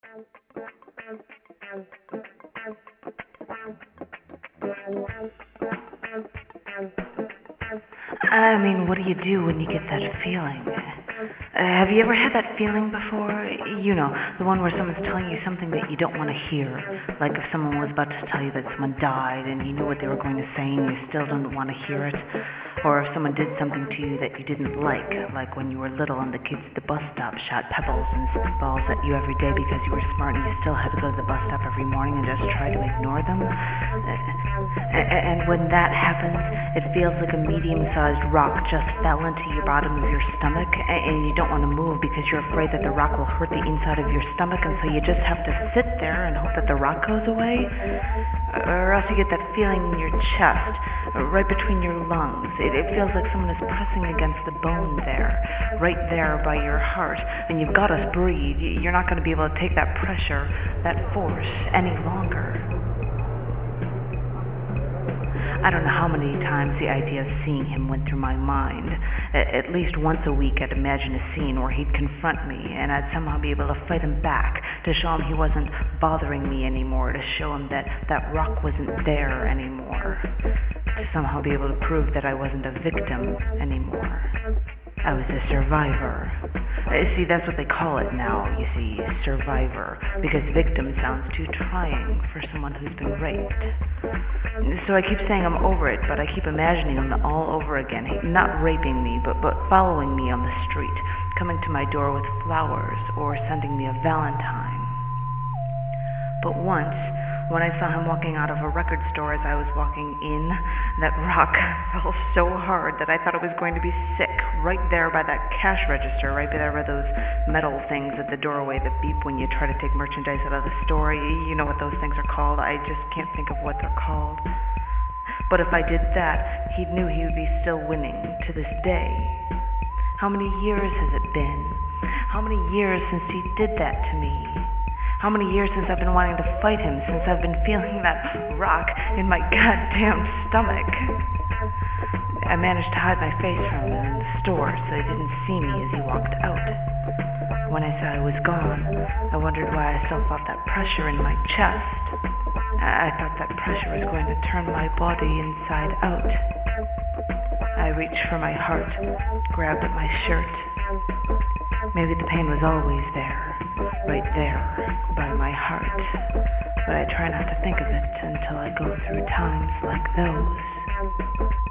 I mean, what do you do when you get that feeling? Have you ever had that feeling before? You know, the one where someone's telling you something that you don't want to hear. Like if someone was about to tell you that someone died and you knew what they were going to say and you still don't want to hear it. Or if someone did something to you that you didn't like when you were little and the kids at the bus stop shot pebbles and spitballs at you every day because you were smart and you still had to go to the bus stop every morning and just try to ignore them. And when that happens, it feels like a medium-sized rock just fell into your bottom of your stomach and you don't want to move because you're afraid that the rock will hurt the inside of your stomach, and so you just have to sit there and hope that the rock goes away. Or else you get that feeling in your chest, right between your lungs. It feels like someone is pressing against the bone there, right there by your heart. And you've got to breathe. You're not going to be able to take that pressure, that force, any longer. I don't know how many times the idea of seeing him went through my mind. At least once a week I'd imagine a scene where he'd confront me and I'd somehow be able to fight him back, to show him he wasn't bothering me anymore, to show him that that rock wasn't there anymore, to somehow be able to prove that I wasn't a victim anymore. I was a survivor. See, that's what they call it now, you see, survivor, because victim sounds too trying for someone who's been raped. So I keep saying I'm over it, but I keep imagining him all over again, not raping me, but following me on the street, coming to my door with flowers, or sending me a valentine. But once, when I saw him walking out of a record store as I was walking in, that rock fell so hard that I thought it was going to be sick, right there by that cash register, right there by those metal things at the doorway that beep when you try to take merchandise out of the store. You know what those things are called. I just can't think of what they're called. But if I did that, he knew he would be still winning to this day. How many years has it been? How many years since he did that to me? How many years since I've been wanting to fight him, since I've been feeling that rock in my goddamn stomach? I managed to hide my face from him in the store so he didn't see me as he walked out. When I said I was gone, I wondered why I still felt that pressure in my chest. I thought that pressure was going to turn my body inside out. I reached for my heart, grabbed at my shirt. Maybe the pain was always there, right there, by my heart. But I try not to think of it until I go through times like those.